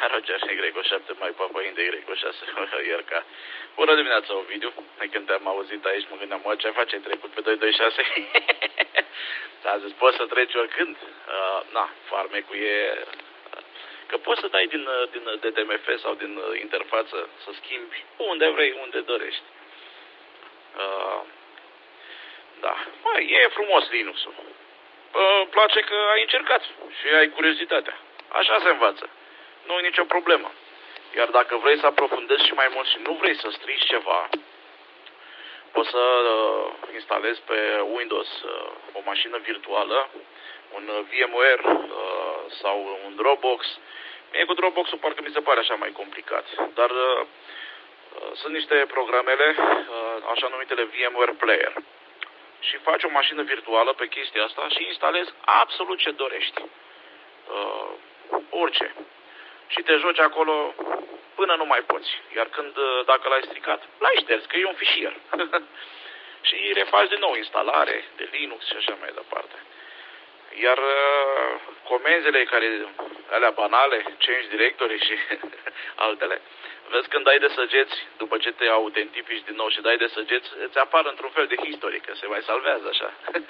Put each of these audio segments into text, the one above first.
Roger, Y7, mai Papa Inde, Y6, Ierca. Bună dimineața, Ovidiu. Când te-am auzit aici, mă gândeam, ce face, ai trecut pe 226? Ți-a zis, poți să treci oricând? Farmecul e... Că poți să dai din DTMF sau din interfață să schimbi unde vrei, unde dorești. Da, e frumos Linux-ul. Îmi place că ai încercat și ai curiozitatea. Așa se învață. Nu e nicio problemă. Iar dacă vrei să aprofundezi și mai mult și nu vrei să strici ceva, poți să instalezi pe Windows o mașină virtuală, un VMware sau un Dropbox. Mie cu Dropbox-ul parcă mi se pare așa mai complicat. Dar sunt niște programele, așa numitele VMware Player. Și faci o mașină virtuală pe chestia asta și instalezi absolut ce dorești. Orice. Și te joci acolo până nu mai poți. Iar dacă l-ai stricat, l-ai șters, că e un fișier. Și refaci din nou instalare de Linux și așa mai departe. Iar comenzile alea banale, change directory și altele, vezi când dai de săgeți, după ce te autentifici din nou și dai de săgeți, îți apar într-un fel de history, că se mai salvează așa.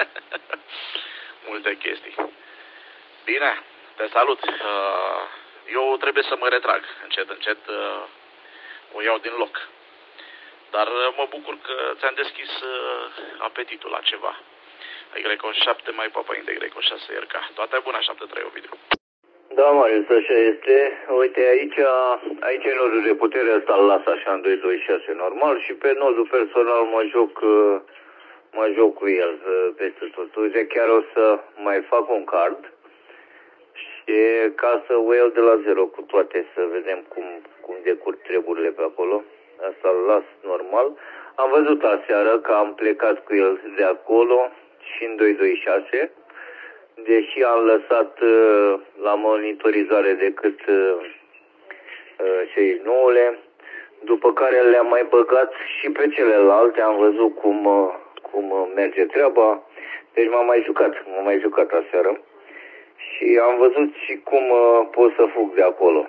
Multe chestii. Bine, te salut. Eu trebuie să mă retrag. Încet, o iau din loc. Dar mă bucur că ți-am deschis apetitul la ceva. Y7 mai Papa Inde, Y6 Ierca. Toate bune, 7-3, Ovidiu. Da, Marius, așa este. Uite, aici e nodul de putere, ăsta îl las așa în 226 normal și pe nodul personal mă joc cu el peste tot. Uite, chiar o să mai fac un card și ca să o iau de la zero cu toate, să vedem cum decurg treburile pe acolo. Asta îl las normal. Am văzut aseară că am plecat cu el de acolo și în 226, deși am lăsat la monitorizare decât cei noule, după care le-am mai băgat și pe celelalte, am văzut cum merge treaba, deci m-am mai jucat aseară și am văzut și cum pot să fug de acolo.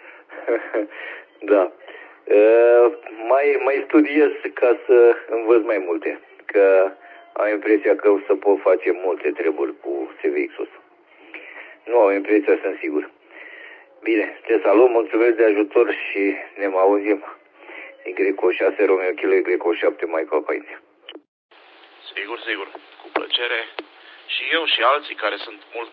Da. Mai studiez ca să învăț mai multe, că am impresia că o să pot face multe treburi cu SVX-ul. Nu am impresia, sunt sigur. Bine, te salut, mulțumesc de ajutor și ne mai auzim. Y6 Romeo Kilo, Y7 mai Papa Inde. Sigur, cu plăcere. Și eu și alții care sunt mult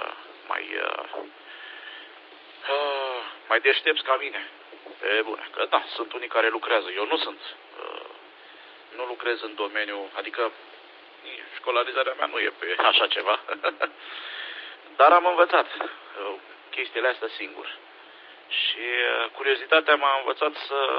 mai deștepți ca mine. E bune, că da, sunt unii care lucrează. Eu nu lucrez în domeniu, adică școlarizarea mea nu e pe așa ceva. Dar am învățat chestiile astea singur. Și curiozitatea m-a învățat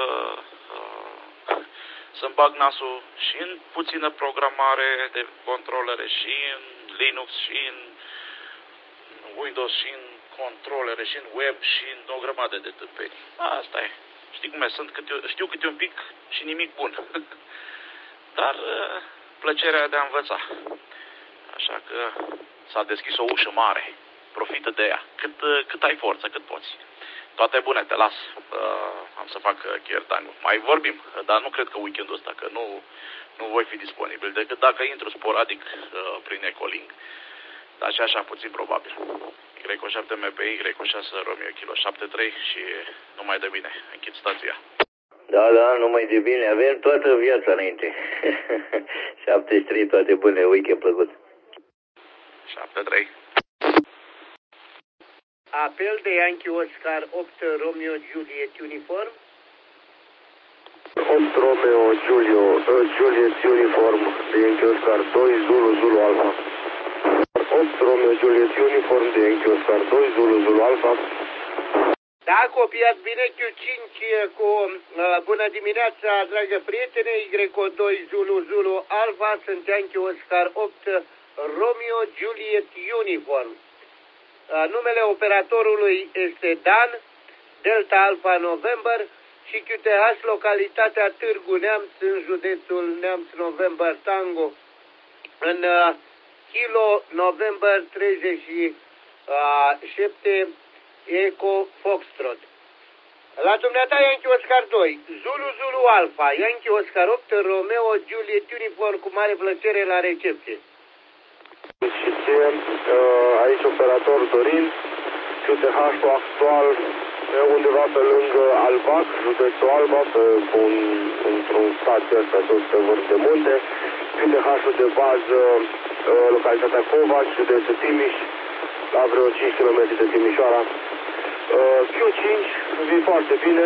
să-mi bag nasul și în puțină programare de controlere, și în Linux, și în Windows, și în controlere, și în web, și în o grămadă de tâmpeni. Asta e. Știi cum e? Știu câte un pic și nimic bun. Dar plăcerea de a învăța. Așa că s-a deschis o ușă mare. Profită de ea. Cât ai forță, cât poți. Toate bune, te las. Am să fac care time-ul. Mai vorbim, dar nu cred că weekendul ăsta, că nu voi fi disponibil, decât dacă intru sporadic prin Ecolink. Dar și așa puțin probabil. Y7 MPI, Y6 Romeo Kilo 7-3 și numai de bine. Închid stația. Da, numai de bine. Avem toată viața înainte. 73, toate bune, weekend plăcut. 7-3. Apel de Yankee Oscar 8 Romeo Juliet Uniform. 8 Romeo Juliet Uniform de Yankee Oscar 2 Zulu Alpha. 8 Romeo Juliet Uniform de Yankee Oscar 2 Zulu Alpha. Da, copiat bine Q5 cu bună dimineața, dragă prietene, Y2 Zulu Alpha, sunt Yankee Oscar 8 Romeo Juliet Uniform. Numele operatorului este Dan, Delta Alpha November și QTH, localitatea Târgu Neamț, în județul Neamț November Tango, în Kilo November 37 Eco Foxtrot. La dumneata Yankee Oscar 2, Zulu Zulu Alpha, Yankee Oscar 8, Romeo Juliet Uniform, cu mare plăcere la recepție. Și aici operator Dorin, QTH-ul actual undeva pe lângă Albac, județul Alba, într-un stat ăsta sus pe vârf de munte. QTH-ul de bază, localitatea Covaci, județul Timiș, la vreo 5 km de Timișoara. Q5, vii foarte bine.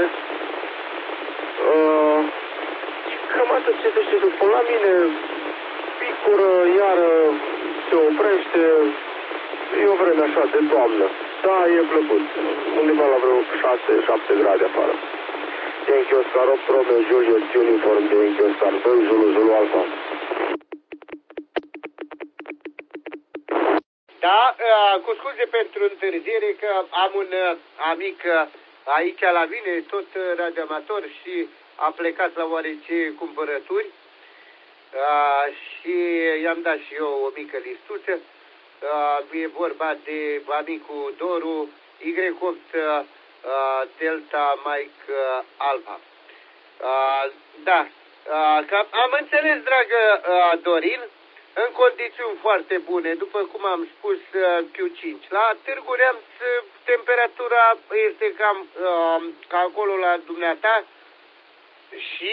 Cam atât ce să știi, după la mine picură, iară se oprește, e o vreme așa de toamnă. Da, e plăcut, undeva la vreo 6-7 grade afară. Yankee Oscar 8, Romeo Juliet Uniform de Yankee Oscar 2, Zulu Zulu Alpha. Da, cu scuze pentru întârziere că am un amic aici la mine, tot radioamator, și a plecat la oarece cumpărături și i-am dat și eu o mică listuță. E vorba de amicul Doru, Y8 Delta Mike Alpha. Da, am înțeles, dragă Dorin, în condiții foarte bune, după cum am spus, Q5. La Târgu Neamț temperatura este cam ca acolo la dumneata și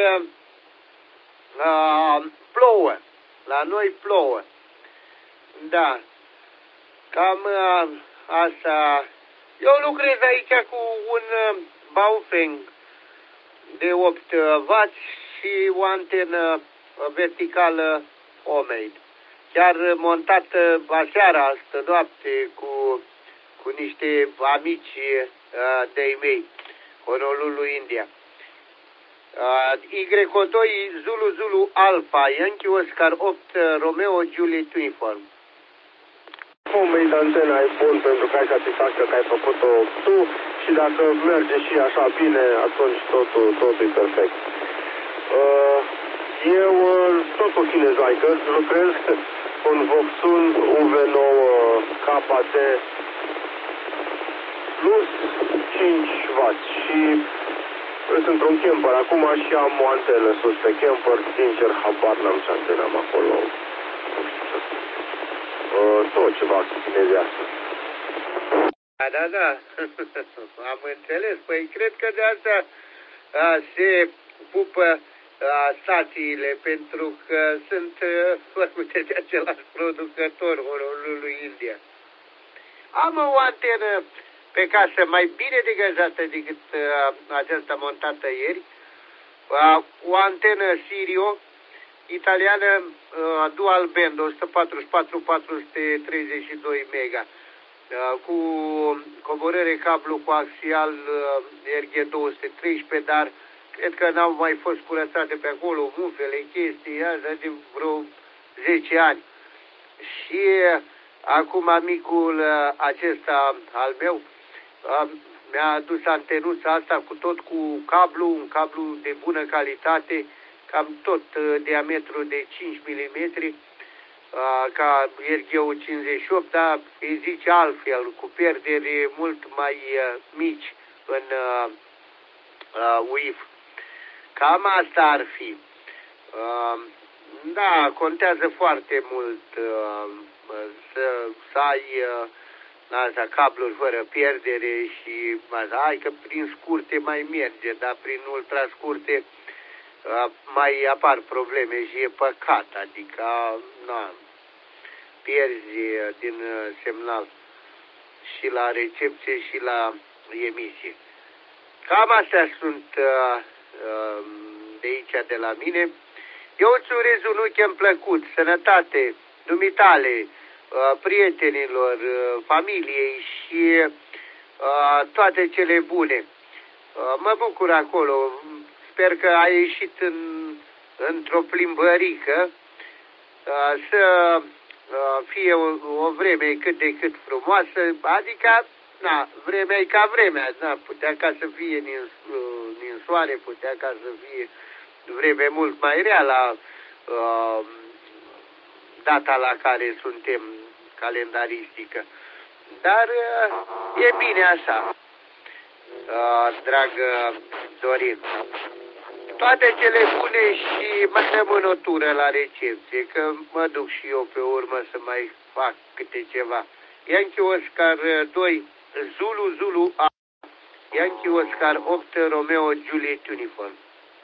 plouă. La noi plouă. Da. Cam asta. Eu lucrez aici cu un Baofeng de 8W și o antenă verticală homemade. Chiar montată aseară, astă noapte, cu niște amici de-ai mei, Honolulu, India. Y2 Zulu Zulu Alpha, Yankee Oscar 8, Romeo Juliet Uniform. Homemade antena e bun pentru că ai satisfacția că ai făcut-o tu și dacă merge și așa bine, atunci totul e perfect. Eu tot cu chinezaică lucrez un Voxun UV9 KT plus 5W și sunt într-un camper acum și am o antenă sus pe camper. Sincer, habar n-am ce antenă am acolo. Tot ceva chinezească. Da. Am înțeles. Păi cred că de asta se pupă stațiile, pentru că sunt făcute de același producător, Honolulu, India. Am o antenă pe casă mai bine degajată decât aceasta montată ieri. O antenă Sirio italiană dual band 144-432 mega cu coborâre cablu coaxial RG213, dar cred că n-au mai fost curățate pe acolo mufele, chestii astea de vreo 10 ani. Și acum amicul acesta al meu mi-a adus antenuța asta cu cablu, un cablu de bună calitate, cam tot diametru de 5 mm, ca RG58, dar îi zice altfel, cu pierderi mult mai mici în UIF. Cam asta ar fi. Da, contează foarte mult să ai asta, cabluri fără pierdere și hai că prin scurte mai merge, dar prin ultra scurte mai apar probleme și e păcat, adică pierzi din semnal și la recepție și la emisie. Cam astea sunt de aici de la mine. Eu îți urez un weekend plăcut, sănătate, dumitale, prietenilor, familiei și toate cele bune. Mă bucur acolo. Sper că ai ieșit într-o plimbărică, să fie o vreme cât de cât frumoasă, adică, vremea e ca vremea, putea ca să fie ninsoare, putea ca să fie vreme mult mai rea la data la care suntem calendaristică. Dar e bine așa. dragă Dorin. Toate cele bune și mai rămân o tură la recepție, că mă duc și eu pe urmă să mai fac câte ceva. Yankee Oscar 2, Zulu A, Yankee Oscar 8, Romeo Juliet Uniform.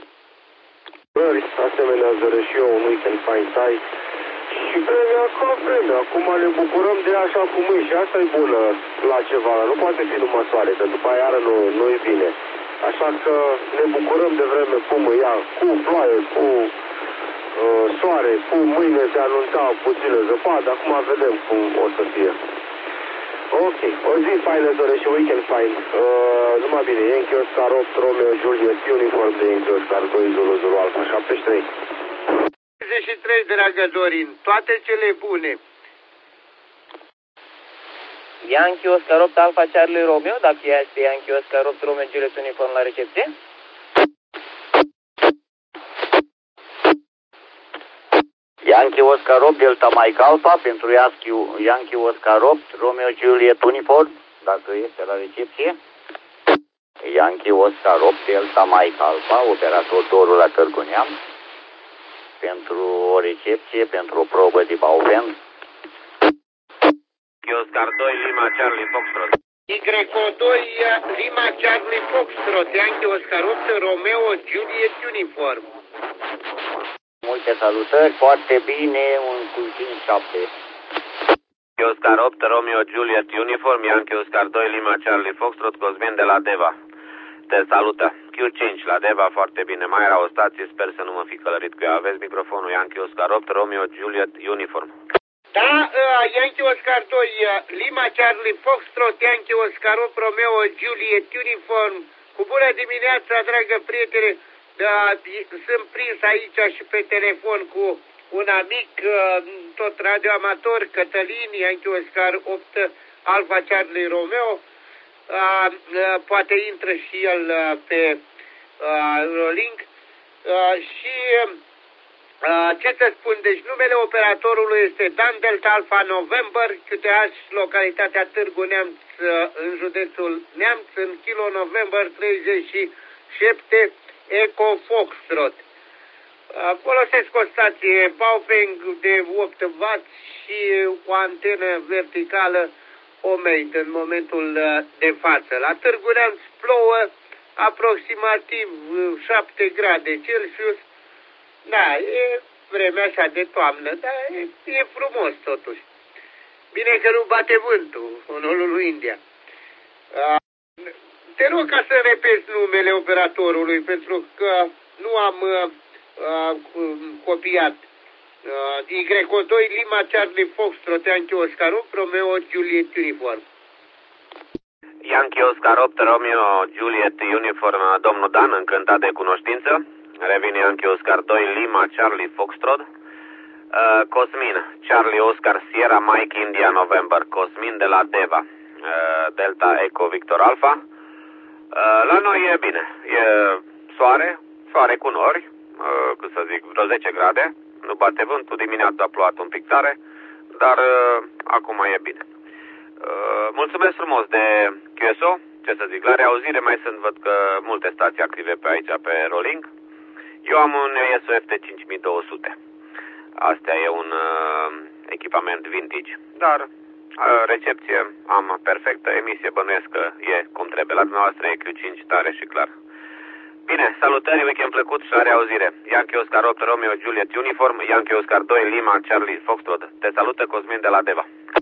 Asemenea, zără și eu un weekend fine site. Și vremea ca vremea, acum ne bucurăm de așa cum e și asta e bună la ceva, nu poate fi numai soare, că după aia nu-i bine. Așa că ne bucurăm de vreme cum e ea, cu ploaie, cu soare, cu mâine se anunța puțină zăpadă, acum vedem cum o să fie. Ok, o zi faină, zără, și weekend fain. Numai bine, Yankee Oscar 8, Romeo Juliet, uniform de Yankee Oscar 2, Zulu Alfa 73. 33, dragă Dorin, toate cele bune. Yankee Oscar 8 Alfa Charlie Romeo, dacă este Yankee Oscar 8 Romeo Juliet Uniform la recepție. Yankee Oscar 8 Delta Mike Alpha pentru Yankee Oscar 8 Romeo Juliet Uniform, dacă este la recepție. Yankee Oscar 8 Delta Mike Alpha, operator Doru la Târgu Neamț, pentru o recepție, pentru o probă de Baufen. Yankee Oscar 2 Lima Charlie Foxtrot. Y2 Lima Charlie Foxtrot, Yankee Oscar 8, Romeo Juliet Uniform. Multe salutări, foarte bine, un cu 5-7. Yankee Oscar 8 Romeo Juliet Uniform, Yankee Oscar 2 Lima Charlie Foxtrot, Cosmin de la Deva. Te salută. Q5 la Deva, foarte bine. Mai era o stație, sper să nu mă fi călărit cu ea. Aveți microfonul Yankee Oscar 8 Romeo Juliet Uniform. Da, Yankee Oscar 2 Lima Charlie Foxtrot, Yankee Oscar 8 Romeo Juliet Uniform. Cu bună dimineața, dragă prietene. Sunt prins aici și pe telefon cu un amic, tot radioamator, Cătălin, Yankee Oscar 8 Alfa Charlie Romeo. Poate intră și el pe Rolling. Și ce să spun, deci numele operatorului este Dan Delta Alpha November, QTH, localitatea Târgu Neamț, în județul Neamț, în kilo November 37 Eco Foxtrot. Folosesc o stație Baofeng de 8W și o antenă verticală Omeit în momentul de față. La Târgu Neamț plouă aproximativ 7 grade Celsius. Da, e vremea așa de toamnă, dar e frumos totuși. Bine că nu bate vântul în olul India. Te rog ca să repeți numele operatorului, pentru că nu am copiat. Y2 Lima Charlie Foxtrot, Yankee Oscar 8 Romeo Juliet Uniform. Yankee Oscar 8 Romeo Juliet Uniform, domnul Dan, încântat de cunoștință. Revine Yankee Oscar 2 Lima Charlie Foxtrot. Cosmin, Charlie Oscar Sierra Mike India November. Cosmin de la Deva, Delta Eco Victor Alpha. La noi e bine. E soare cu nori, cât să zic, vreo 10 grade. Nu bate vântul, dimineața a plouat un pic tare, dar acum e bine. Mulțumesc frumos de QSO, ce să zic, la reauzire mai sunt, văd că multe stații active pe aici, pe Rolling. Eu am un ESO FT5200. Astea e un echipament vintage, dar recepție am perfectă, emisie bănuiesc că e cum trebuie. La dumneavoastră e Q5 tare și clar. Bine, salutări, weekend plăcut și la reauzire. Yankee Oscar 8 Romeo Juliet Uniform, Yankee Oscar 2 Lima Charlie Foxtrot. Te salută Cosmin de la Deva.